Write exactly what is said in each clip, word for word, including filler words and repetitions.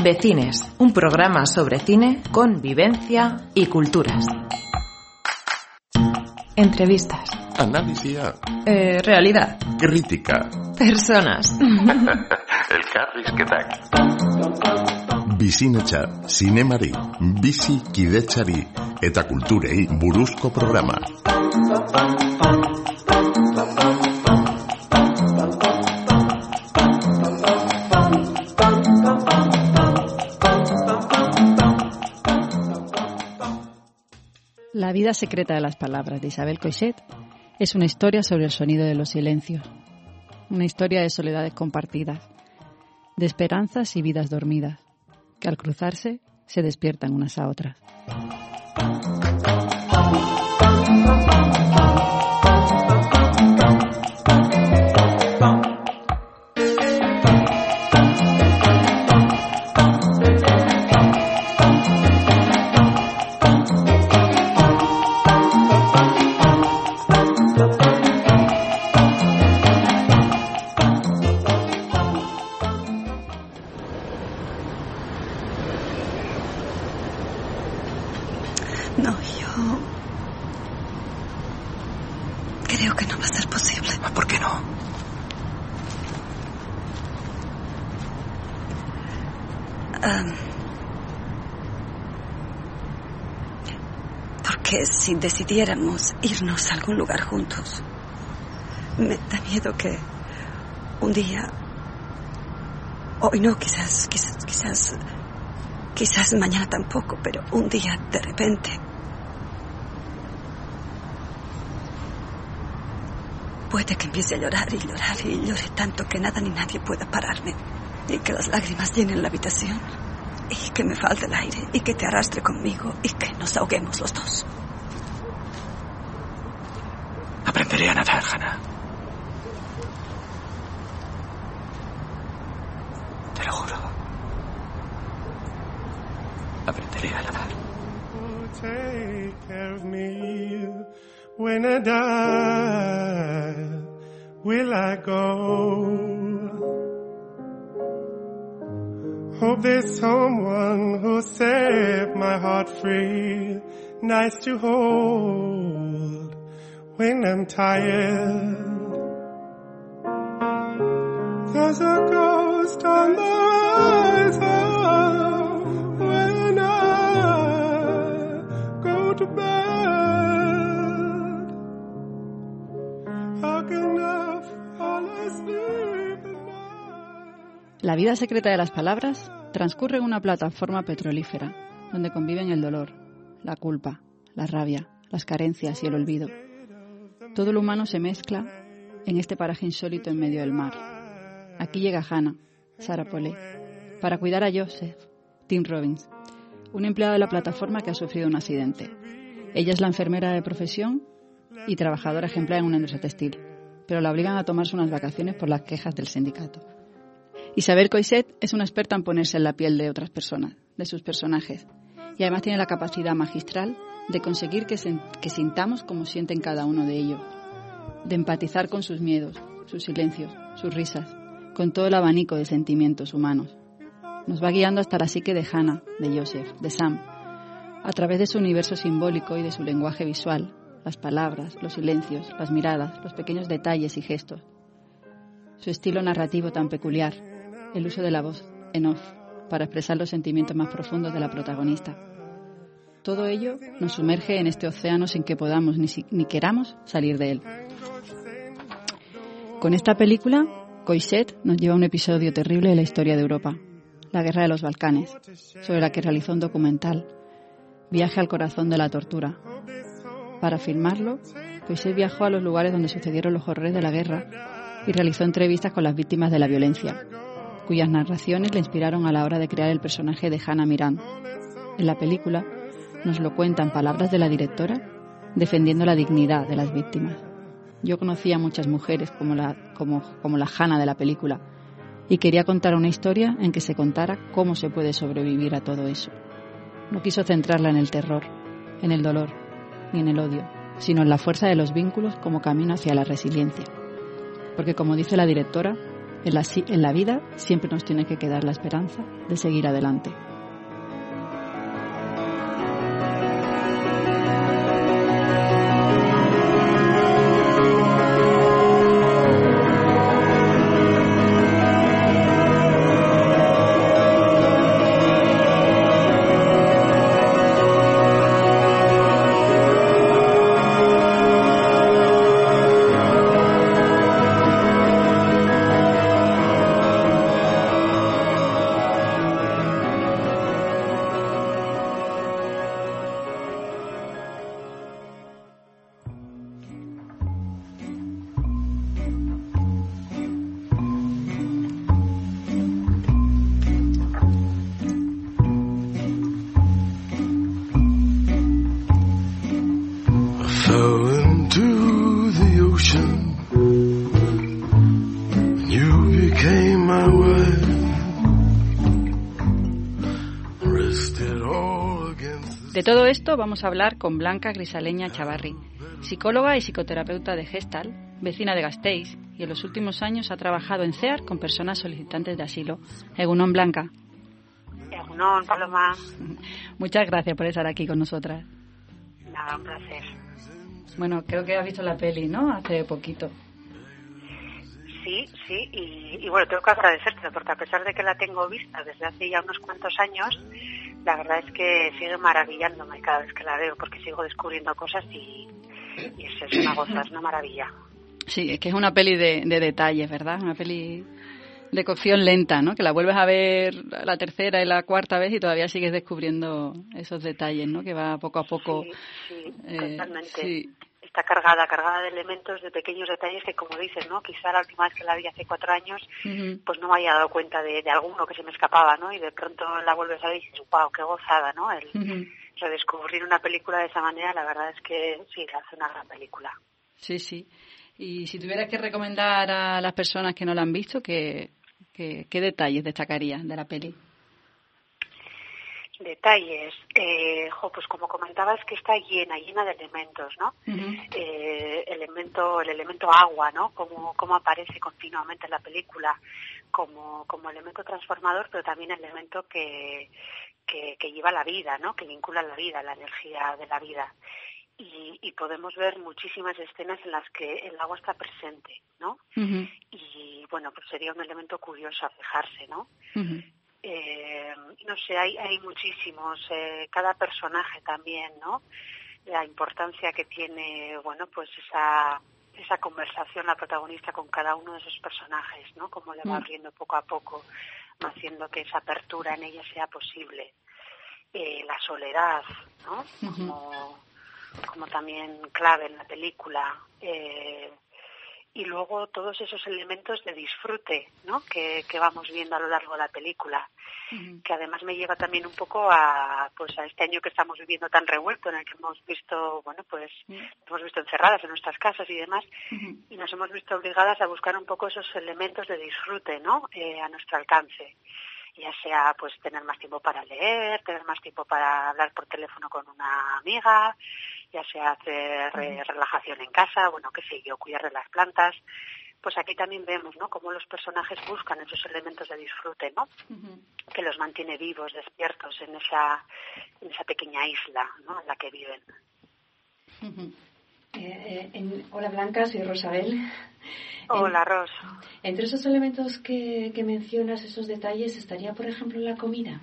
Vecines, un programa sobre cine, convivencia y culturas. Entrevistas. Análisis. Eh, realidad. Crítica. Personas. Elkarrizketak. Bizinetxa, zinemari, bizikidetxari eta kulturei buruzko programa. La vida secreta de las palabras, de Isabel Coixet, es una historia sobre el sonido de los silencios, una historia de soledades compartidas, de esperanzas y vidas dormidas, que al cruzarse se despiertan unas a otras. No, yo... creo que no va a ser posible. ¿Por qué no? Um, porque si decidiéramos irnos a algún lugar juntos, me da miedo que un día... Hoy no, quizás, quizás, quizás... Quizás mañana tampoco, pero un día, de repente... puede que empiece a llorar y llorar y llore tanto que nada ni nadie pueda pararme. Y que las lágrimas llenen la habitación. Y que me falte el aire. Y que te arrastre conmigo. Y que nos ahoguemos los dos. Aprenderé a nadar, Hannah. Te lo juro. Aprenderé a nadar. Take care of me when I die. Will I go? Hope there's someone who'll set my heart free. Nice to hold when I'm tired. There's a ghost on the horizon when I go to bed. How can I fall asleep at night? La vida secreta de las palabras transcurre en una plataforma petrolífera, donde conviven el dolor, la culpa, la rabia, las carencias y el olvido. Todo lo humano se mezcla en este paraje insólito en medio del mar. Aquí llega Hannah, Sarah Polley, para cuidar a Joseph, Tim Robbins, un empleado de la plataforma que ha sufrido un accidente. Ella es la enfermera de profesión y trabajadora ejemplar en una industria textil, pero la obligan a tomarse unas vacaciones por las quejas del sindicato. Isabel Coixet es una experta en ponerse en la piel de otras personas, de sus personajes, y además tiene la capacidad magistral de conseguir que, se, que sintamos como sienten cada uno de ellos, de empatizar con sus miedos, sus silencios, sus risas, con todo el abanico de sentimientos humanos. Nos va guiando hasta la psique de Hannah, de Joseph, de Sam, a través de su universo simbólico y de su lenguaje visual, las palabras, los silencios, las miradas, los pequeños detalles y gestos. Su estilo narrativo tan peculiar, el uso de la voz en off para expresar los sentimientos más profundos de la protagonista. Todo ello nos sumerge en este océano sin que podamos ni, si, ni queramos salir de él. Con esta película, Coixet nos lleva a un episodio terrible de la historia de Europa, la Guerra de los Balcanes, sobre la que realizó un documental, Viaje al corazón de la tortura. Para filmarlo, Coixet viajó a los lugares donde sucedieron los horrores de la guerra y realizó entrevistas con las víctimas de la violencia, cuyas narraciones le inspiraron a la hora de crear el personaje de Hannah Mirand. En la película nos lo cuentan palabras de la directora defendiendo la dignidad de las víctimas. Yo conocía a muchas mujeres como la, como, como la Hannah de la película y quería contar una historia en que se contara cómo se puede sobrevivir a todo eso. No quiso centrarla en el terror, en el dolor, ni en el odio, sino en la fuerza de los vínculos como camino hacia la resiliencia. Porque como dice la directora, En la, en la vida siempre nos tiene que quedar la esperanza de seguir adelante. De todo esto vamos a hablar con Blanca Grisaleña Chavarri, psicóloga y psicoterapeuta de Gestalt, vecina de Gasteiz, y en los últimos años ha trabajado en CEAR con personas solicitantes de asilo. Egunon, Blanca. Egunon, Paloma. Muchas gracias por estar aquí con nosotras. Nada, un placer. Bueno, creo que has visto la peli, ¿no? Hace poquito. Sí, sí, y, y bueno, tengo que agradecerte, porque a pesar de que la tengo vista desde hace ya unos cuantos años, la verdad es que sigue maravillándome cada vez que la veo, porque sigo descubriendo cosas y, y es, es una goza, es una maravilla. Sí, es que es una peli de, de detalles, ¿verdad? Una peli de cocción lenta, ¿no? Que la vuelves a ver la tercera y la cuarta vez y todavía sigues descubriendo esos detalles, ¿no? Que va poco a poco. Sí, sí, eh, totalmente. Sí. Está cargada, cargada de elementos, de pequeños detalles que, como dices, ¿no? Quizá la última vez que la vi hace cuatro años, uh-huh. pues no me había dado cuenta de, de alguno que se me escapaba, ¿no? Y de pronto la vuelves a ver y dices, wow, qué gozada, ¿no? El uh-huh. redescubrir una película de esa manera, la verdad es que sí, hace una gran película. Sí, sí. Y si tuvieras que recomendar a las personas que no la han visto, ¿qué, qué, qué detalles destacarías de la peli? Detalles, eh, jo, pues como comentabas, que está llena, llena de elementos, ¿no? Uh-huh. Eh, elemento, el elemento agua, ¿no? Como, como aparece continuamente en la película, como, como elemento transformador, pero también elemento que, que, que lleva la vida, ¿no? Que vincula la vida, la energía de la vida. Y, y podemos ver muchísimas escenas en las que el agua está presente, ¿no? Uh-huh. Y bueno, pues sería un elemento curioso a fijarse, ¿no? Uh-huh. Eh, no sé, hay, hay muchísimos, eh, cada personaje también, ¿no? La importancia que tiene, bueno, pues esa esa conversación la protagonista con cada uno de esos personajes, ¿no? Cómo le va abriendo poco a poco, haciendo que esa apertura en ella sea posible. Eh, la soledad, ¿no? Como, como también clave en la película. Eh, y luego todos esos elementos de disfrute, ¿no? Que, que vamos viendo a lo largo de la película, uh-huh. que además me lleva también un poco a pues a este año que estamos viviendo tan revuelto, en el que hemos visto, bueno, pues uh-huh. hemos visto encerradas en nuestras casas y demás, uh-huh. y nos hemos visto obligadas a buscar un poco esos elementos de disfrute, ¿no? Eh, a nuestro alcance. Ya sea pues tener más tiempo para leer, tener más tiempo para hablar por teléfono con una amiga, ya sea hacer eh, relajación en casa, bueno, qué sé yo, cuidar de las plantas. Pues aquí también vemos, ¿no?, cómo los personajes buscan esos elementos de disfrute, ¿no? Uh-huh. Que los mantiene vivos, despiertos en esa en esa pequeña isla, ¿no?, en la que viven. Uh-huh. Eh, eh, en, hola Blanca, soy Rosabel. Hola, Ros. Entre esos elementos que, que mencionas, esos detalles, ¿estaría, por ejemplo, la comida?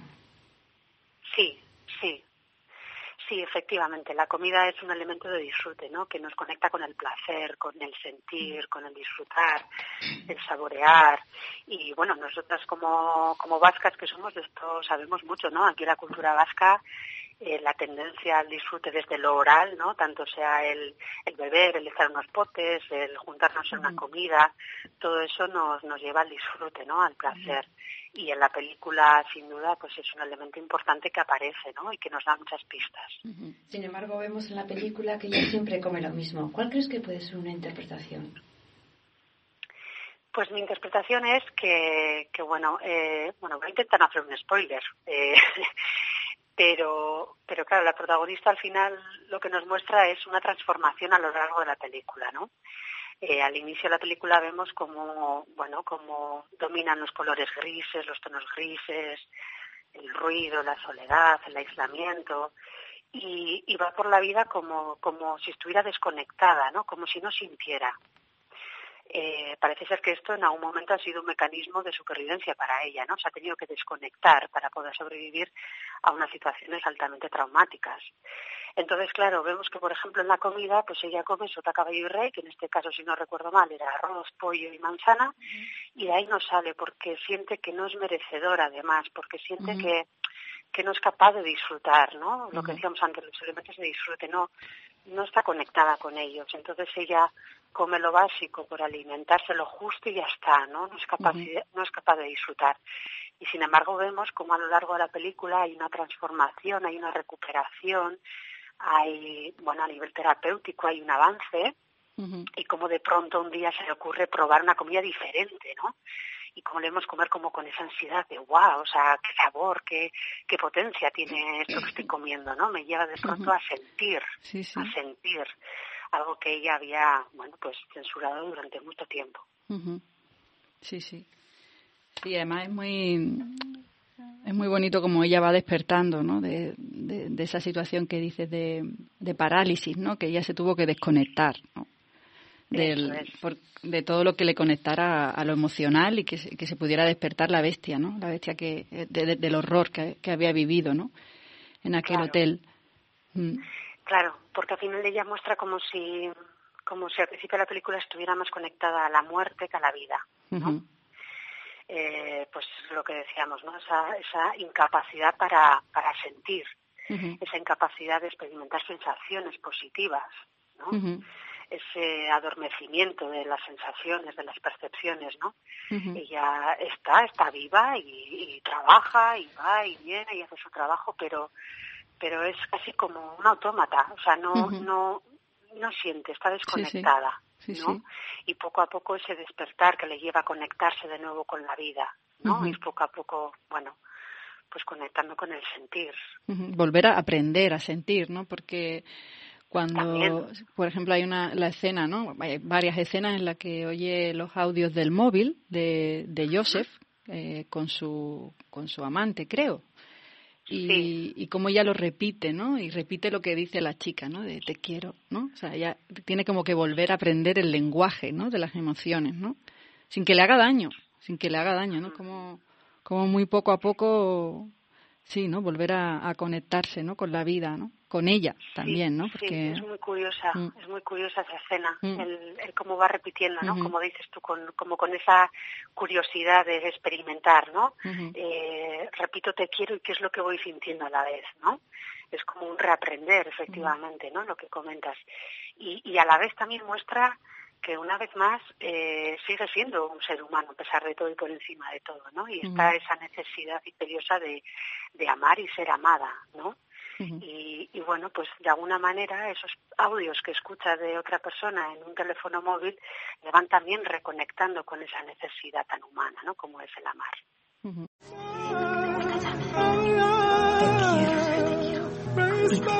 Sí, sí. Sí, efectivamente, la comida es un elemento de disfrute, ¿no? Que nos conecta con el placer, con el sentir, con el disfrutar, el saborear. Y bueno, nosotras como, como vascas que somos, de esto sabemos mucho, ¿no? Aquí la cultura vasca, eh, la tendencia al disfrute desde lo oral, ¿no? Tanto sea el, el beber, el echar unos potes, el juntarnos en una comida, todo eso nos, nos lleva al disfrute, ¿no? Al placer. Y en la película, sin duda, pues es un elemento importante que aparece, ¿no? Y que nos da muchas pistas. Uh-huh. Sin embargo, vemos en la película que ella siempre come lo mismo. ¿Cuál crees que puede ser una interpretación? Pues mi interpretación es que, que bueno, eh, bueno, voy a intentar hacer un spoiler, eh, pero, pero claro, la protagonista al final lo que nos muestra es una transformación a lo largo de la película, ¿no? Eh, al inicio de la película vemos como, bueno, como dominan los colores grises, los tonos grises, el ruido, la soledad, el aislamiento, y, y va por la vida como, como si estuviera desconectada, ¿no? Como si no sintiera. Eh, parece ser que esto en algún momento ha sido un mecanismo de supervivencia para ella, ¿no? Se ha tenido que desconectar para poder sobrevivir a unas situaciones altamente traumáticas. Entonces, claro, vemos que, por ejemplo, en la comida, pues ella come sota, caballo y rey, que en este caso, si no recuerdo mal, era arroz, pollo y manzana, uh-huh. y de ahí no sale porque siente que no es merecedora, además, porque siente uh-huh. que, que no es capaz de disfrutar, ¿no? Uh-huh. Lo que decíamos antes, los elementos de disfrute, no, no está conectada con ellos. Entonces ella come lo básico por alimentarse lo justo y ya está, ¿no? No es capaz, uh-huh. no es capaz de disfrutar. Y sin embargo vemos como a lo largo de la película hay una transformación, hay una recuperación, hay, bueno, a nivel terapéutico hay un avance, uh-huh. y como de pronto un día se le ocurre probar una comida diferente, ¿no? Y como le vemos comer como con esa ansiedad de wow, o sea, qué sabor, qué, qué potencia tiene esto que estoy comiendo, ¿no? Me lleva de pronto uh-huh. a sentir, sí, sí. a sentir algo que ella había, bueno, pues censurado durante mucho tiempo. Uh-huh. Sí, sí. Sí, además es muy es muy bonito como ella va despertando, ¿no? De, de, de esa situación que dices de, de parálisis, ¿no? Que ella se tuvo que desconectar, ¿no? Del, por, de todo lo que le conectara a, a lo emocional y que se, que se pudiera despertar la bestia, ¿no? La bestia que de, de, del horror que, que había vivido, ¿no? En aquel claro. hotel. Mm. Claro, porque al final ella muestra como si como si al principio de la película estuviera más conectada a la muerte que a la vida, ¿no? Uh-huh. Eh, pues lo que decíamos, ¿no? Esa, esa incapacidad para, para sentir, uh-huh. esa incapacidad de experimentar sensaciones positivas, ¿no? Uh-huh. Ese adormecimiento de las sensaciones, de las percepciones, ¿no? Uh-huh. Ella está, está viva y, y trabaja y va y viene y hace su trabajo, pero pero es casi como un autómata, o sea, no uh-huh. no no siente, está desconectada, sí, sí. Sí, ¿no? Sí. Y poco a poco ese despertar que le lleva a conectarse de nuevo con la vida, ¿no? Uh-huh. Ir poco a poco, bueno, pues conectando con el sentir. Uh-huh. Volver a aprender a sentir, ¿no? Porque cuando, También. por ejemplo, hay una la escena, ¿no? Hay varias escenas en las que oye los audios del móvil de, de Joseph eh, con su con su amante, creo. Y, sí. y como ella lo repite, ¿no? Y repite lo que dice la chica, ¿no? De te quiero, ¿no? O sea, ella tiene como que volver a aprender el lenguaje, ¿no? De las emociones, ¿no? Sin que le haga daño, sin que le haga daño, ¿no? Como, como muy poco a poco, sí, ¿no? Volver a, a conectarse, ¿no? Con la vida, ¿no? Con ella también, ¿no? Porque sí, es muy curiosa, mm. es muy curiosa esa escena, mm. el, el cómo va repitiendo, ¿no? Uh-huh. Como dices tú, con, como con esa curiosidad de experimentar, ¿no? Uh-huh. Eh, repito te quiero y qué es lo que voy sintiendo a la vez, ¿no? Es como un reaprender, efectivamente, ¿no? Lo que comentas. Y, y a la vez también muestra que una vez más eh, sigue siendo un ser humano a pesar de todo y por encima de todo, ¿no? Y está uh-huh. esa necesidad imperiosa de, de amar y ser amada, ¿no? Uh-huh. Y, y bueno, pues de alguna manera esos audios que escucha de otra persona en un teléfono móvil le van también reconectando con esa necesidad tan humana, ¿no? Como es el amar. Uh-huh. Te quiero, te quiero, y te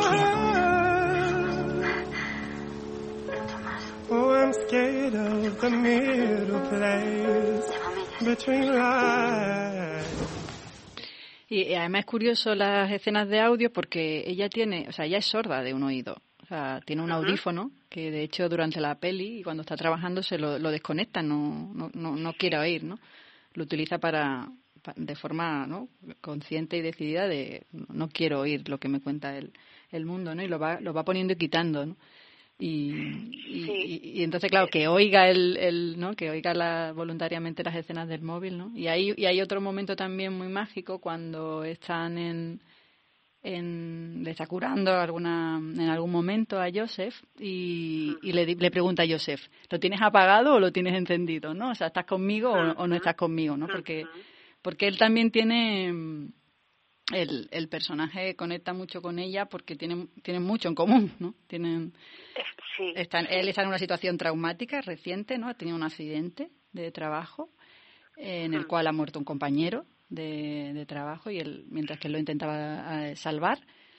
quiero. Oh, I'm scared of the middle place between lies. Y además es curioso las escenas de audio porque ella tiene, o sea, ella es sorda de un oído. O sea, tiene un uh-huh. audífono que de hecho durante la peli y cuando está trabajando se lo, lo desconecta, no, no, no, no quiere oír, ¿no? Lo utiliza para, para de forma, ¿no? consciente y decidida de no quiero oír lo que me cuenta el, el mundo, ¿no? Y lo va, lo va poniendo y quitando, ¿no? Y, y, sí. y, y entonces claro que oiga el, el no que oiga la, voluntariamente las escenas del móvil, ¿no? Y hay y hay otro momento también muy mágico cuando están en en le está curando alguna en algún momento a Joseph y, y le, le pregunta a Joseph, ¿lo tienes apagado o lo tienes encendido, no? O sea, ¿estás conmigo o, o no estás conmigo, no? Porque porque él también tiene El, el personaje conecta mucho con ella porque tienen tienen mucho en común, ¿no? Tienen sí, están, sí. Él está en una situación traumática reciente, ¿no? Ha tenido un accidente de trabajo eh, en el cual ha muerto un compañero de, de trabajo y él, mientras que él lo intentaba eh, salvar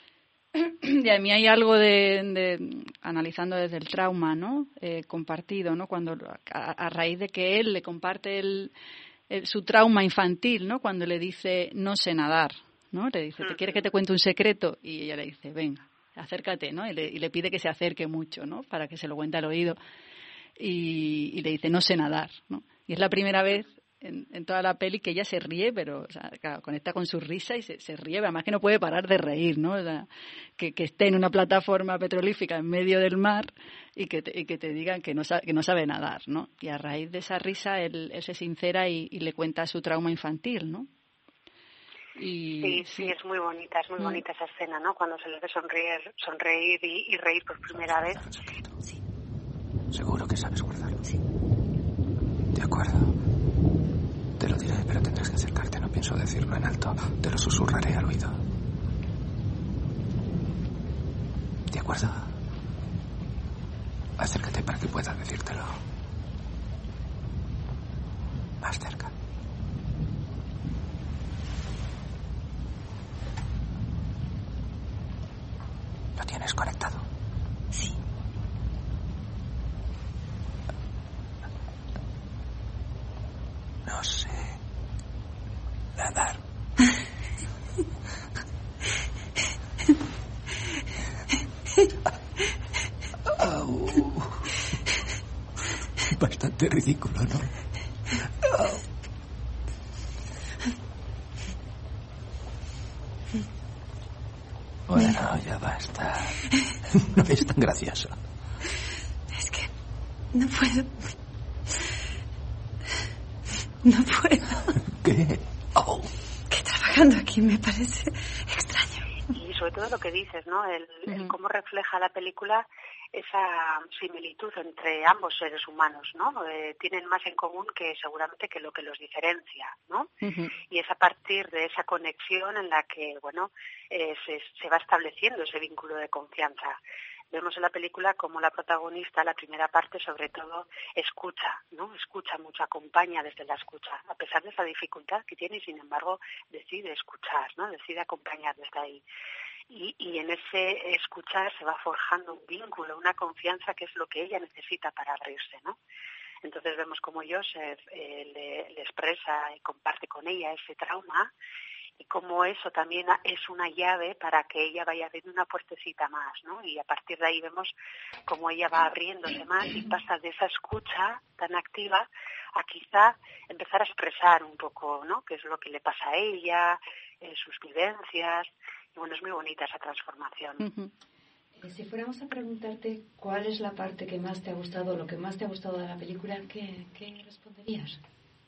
Y a mí hay algo de, de analizando desde el trauma, ¿no? Eh, compartido, ¿no? Cuando a, a raíz de que él le comparte el, el, su trauma infantil, ¿no? Cuando le dice no sé nadar, ¿no? Le dice, ¿te quieres que te cuente un secreto? Y ella le dice, venga, acércate, ¿no? Y le, y le pide que se acerque mucho, ¿no? Para que se lo cuente al oído. Y, y le dice, no sé nadar, ¿no? Y es la primera vez en, en toda la peli que ella se ríe, pero o sea, claro, conecta con su risa y se, se ríe, además que no puede parar de reír, ¿no? O sea, que, que esté en una plataforma petrolífica en medio del mar y que te, y que te digan que no, sabe, que no sabe nadar, ¿no? Y a raíz de esa risa él, él se sincera y, y le cuenta su trauma infantil, ¿no? Y, sí, sí, sí, es muy bonita, es muy mm. bonita esa escena, ¿no? Cuando se le ve sonreír, sonreír y, y reír por primera vez. Sí. Seguro que sabes guardarlo. Sí. De acuerdo. Te lo diré, pero tendrás que acercarte. No pienso decirlo en alto. Te lo susurraré al oído. ¿De acuerdo? Acércate para que pueda decírtelo. Más cerca. ¿Lo tienes conectado? Sí. No sé nadar. Oh. Bastante ridículo, ¿no? Oh. Bueno, ya basta. No es tan gracioso. Es que no puedo. No puedo. ¿Qué? Oh. Que trabajando aquí me parece extraño. Y sobre todo lo que dices, ¿no? El, uh-huh. el cómo refleja la película esa similitud entre ambos seres humanos, ¿no? Eh, tienen más en común que seguramente que lo que los diferencia, ¿no? Uh-huh. Y es a partir de esa conexión en la que, bueno, eh, se, se va estableciendo ese vínculo de confianza. Vemos en la película como la protagonista, la primera parte, sobre todo, escucha, ¿no? Escucha mucho, acompaña desde la escucha, a pesar de esa dificultad que tiene y, sin embargo, decide escuchar, ¿no? Decide acompañar desde ahí. Y, y en ese escuchar se va forjando un vínculo, una confianza que es lo que ella necesita para abrirse, ¿no? Entonces vemos como Joseph eh, le, le expresa y comparte con ella ese trauma y cómo eso también es una llave para que ella vaya abriendo una puertecita más, ¿no? Y a partir de ahí vemos cómo ella va abriéndose más y pasa de esa escucha tan activa a quizá empezar a expresar un poco, ¿no? Qué es lo que le pasa a ella, eh, sus vivencias. Y bueno, es muy bonita esa transformación. Uh-huh. Eh, si fuéramos a preguntarte cuál es la parte que más te ha gustado, lo que más te ha gustado de la película, ¿qué, qué responderías?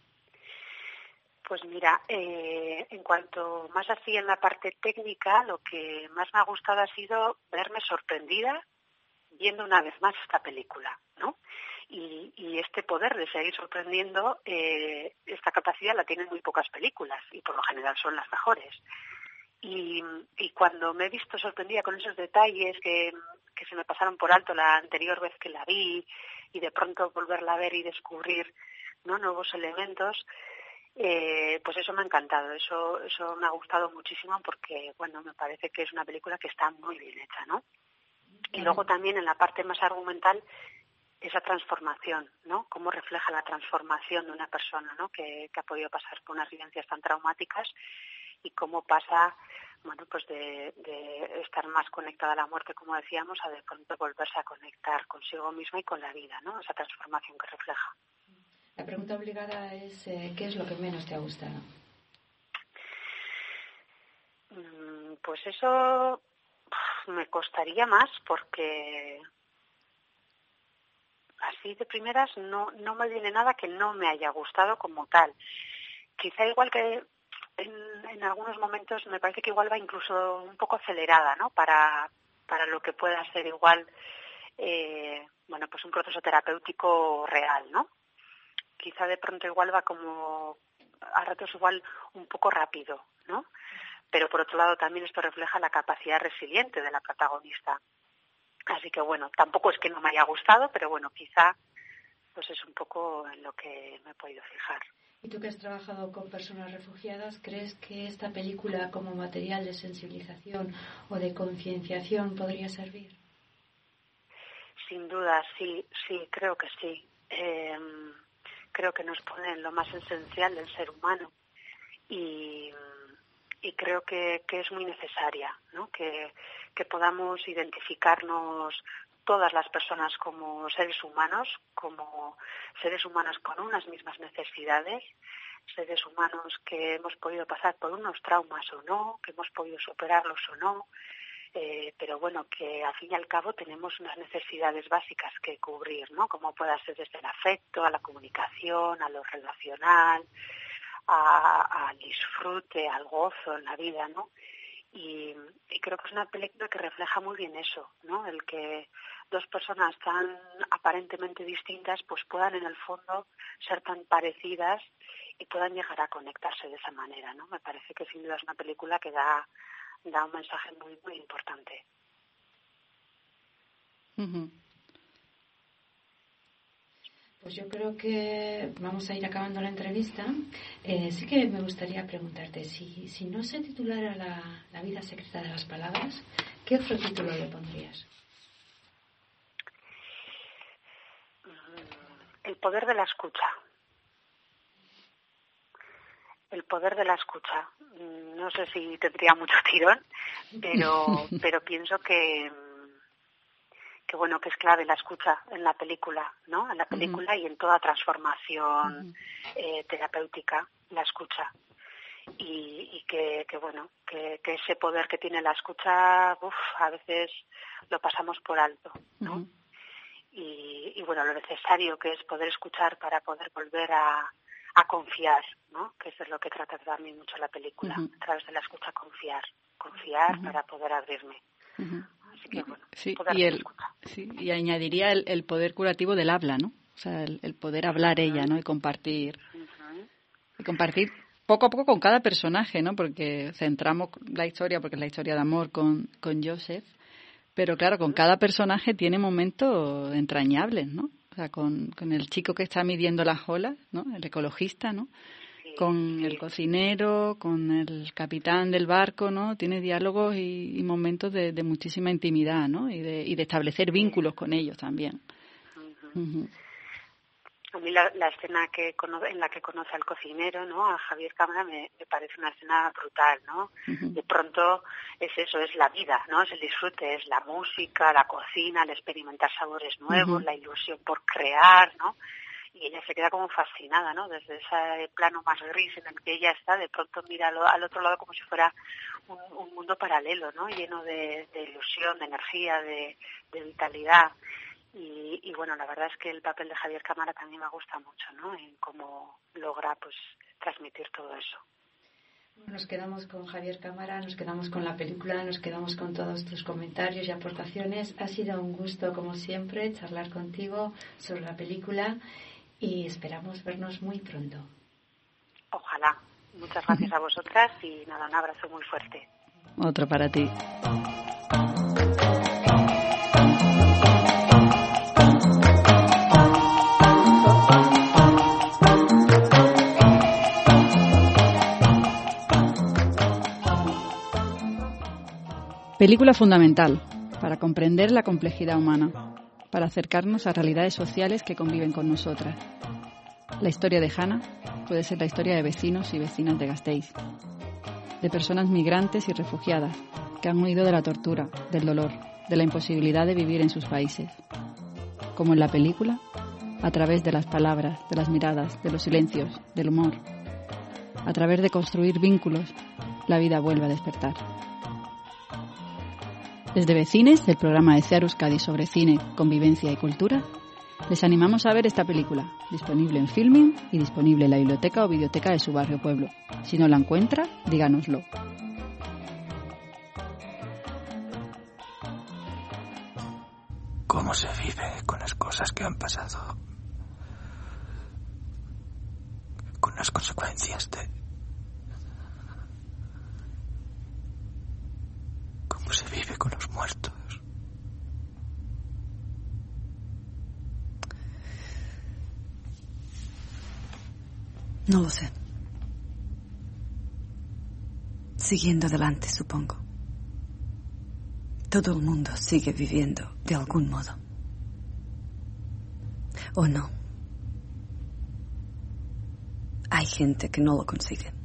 Pues mira, eh, en cuanto más así en la parte técnica, lo que más me ha gustado ha sido verme sorprendida viendo una vez más esta película, ¿no? Y, y este poder de seguir sorprendiendo, eh, esta capacidad la tienen muy pocas películas y por lo general son las mejores. Y, y cuando me he visto sorprendida con esos detalles que, que se me pasaron por alto la anterior vez que la vi y de pronto volverla a ver y descubrir, ¿no?, nuevos elementos, eh, pues eso me ha encantado, eso eso me ha gustado muchísimo porque, bueno, me parece que es una película que está muy bien hecha, ¿no? Y luego también en la parte más argumental, esa transformación, ¿no? Cómo refleja la transformación de una persona, ¿no?, que, que ha podido pasar por unas vivencias tan traumáticas y cómo pasa, bueno, pues de, de estar más conectada a la muerte, como decíamos, a de pronto volverse a conectar consigo misma y con la vida, ¿no? Esa transformación que refleja. La pregunta obligada es, eh, ¿qué es lo que menos te ha gustado? Pues eso me costaría más porque así de primeras no, no me viene nada que no me haya gustado como tal. Quizá igual que en, en algunos momentos me parece que igual va incluso un poco acelerada, ¿no? Para, para lo que pueda ser igual, eh, bueno, pues un proceso terapéutico real, ¿no? Quizá de pronto igual va como, a ratos igual un poco rápido, ¿no? Pero por otro lado también esto refleja la capacidad resiliente de la protagonista. Así que bueno, tampoco es que no me haya gustado, pero bueno, quizá pues es un poco en lo que me he podido fijar. Y tú que has trabajado con personas refugiadas, ¿crees que esta película como material de sensibilización o de concienciación podría servir? Sin duda, sí, sí, creo que sí. Eh, creo que nos pone en lo más esencial del ser humano y, y creo que, que es muy necesaria, ¿no? Que, que podamos identificarnos todas las personas como seres humanos, como seres humanos con unas mismas necesidades, seres humanos que hemos podido pasar por unos traumas o no, que hemos podido superarlos o no, eh, pero bueno, que al fin y al cabo tenemos unas necesidades básicas que cubrir, ¿no? Como pueda ser desde el afecto, a la comunicación, a lo relacional, a, al disfrute, al gozo en la vida, ¿no? Y, y creo que es una película que refleja muy bien eso, ¿no? El que dos personas tan aparentemente distintas pues puedan en el fondo ser tan parecidas y puedan llegar a conectarse de esa manera, ¿no? Me parece que sin duda es una película que da, da un mensaje muy, muy importante. Uh-huh. Pues yo creo que vamos a ir acabando la entrevista. Eh, sí que me gustaría preguntarte, si, si no se titulara la, la vida secreta de las palabras, ¿qué otro título le pondrías? El poder de la escucha. El poder de la escucha. No sé si tendría mucho tirón, pero, pero pienso que... que bueno, que es clave la escucha en la película, ¿no? En la película uh-huh. y en toda transformación uh-huh. eh, terapéutica, la escucha. Y, y que, que bueno, que, que ese poder que tiene la escucha, uf, a veces lo pasamos por alto, ¿no? Uh-huh. Y, y bueno, lo necesario que es poder escuchar para poder volver a, a confiar, ¿no? Que eso es lo que trata también mucho la película, uh-huh. a través de la escucha confiar, confiar uh-huh. para poder abrirme. Uh-huh. Así que, bueno, sí, y, el, sí, y añadiría el, el poder curativo del habla, ¿no? O sea, el, el poder hablar uh-huh. ella, ¿no? Y compartir. Uh-huh. Y compartir poco a poco con cada personaje, ¿no? Porque centramos la historia, porque es la historia de amor con, con Joseph, pero claro, con uh-huh. cada personaje tiene momentos entrañables, ¿no? O sea, con, con el chico que está midiendo las olas, ¿no? El ecologista, ¿no? Con sí. el cocinero, con el capitán del barco, ¿no? Tiene diálogos y, y momentos de, de muchísima intimidad, ¿no? Y de, y de establecer vínculos con ellos también. Uh-huh. Uh-huh. A mí la, la escena que cono- en la que conoce al cocinero, ¿no? A Javier Cámara me, me parece una escena brutal, ¿no? Uh-huh. De pronto es eso, es la vida, ¿no? Es el disfrute, es la música, la cocina, el experimentar sabores nuevos, uh-huh. la ilusión por crear, ¿no? Y ella se queda como fascinada, ¿no? Desde ese plano más gris en el que ella está, de pronto mira al, al otro lado como si fuera un, un mundo paralelo, ¿no? Lleno de, de ilusión, de energía, de, de vitalidad. Y, y bueno, la verdad es que el papel de Javier Cámara también me gusta mucho, ¿no? En cómo logra, pues, transmitir todo eso. Nos quedamos con Javier Cámara, nos quedamos con la película, nos quedamos con todos tus comentarios y aportaciones. Ha sido un gusto, como siempre, charlar contigo sobre la película. Y esperamos vernos muy pronto. Ojalá. Muchas gracias a vosotras y nada, un abrazo muy fuerte. Otro para ti. Película fundamental para comprender la complejidad humana, para acercarnos a realidades sociales que conviven con nosotras. La historia de Hannah puede ser la historia de vecinos y vecinas de Gasteiz, de personas migrantes y refugiadas que han huido de la tortura, del dolor, de la imposibilidad de vivir en sus países. Como en la película, a través de las palabras, de las miradas, de los silencios, del humor, a través de construir vínculos, la vida vuelve a despertar. Desde Vecines, del programa de C E A R Euskadi sobre cine, convivencia y cultura, les animamos a ver esta película, disponible en Filmin y disponible en la biblioteca o videoteca de su barrio pueblo. Si no la encuentra, díganoslo. ¿Cómo se vive con las cosas que han pasado? Con las consecuencias de... ¿Cómo se vive con los muertos? No lo sé. Siguiendo adelante, supongo. Todo el mundo sigue viviendo de algún modo. ¿O no? Hay gente que no lo consigue.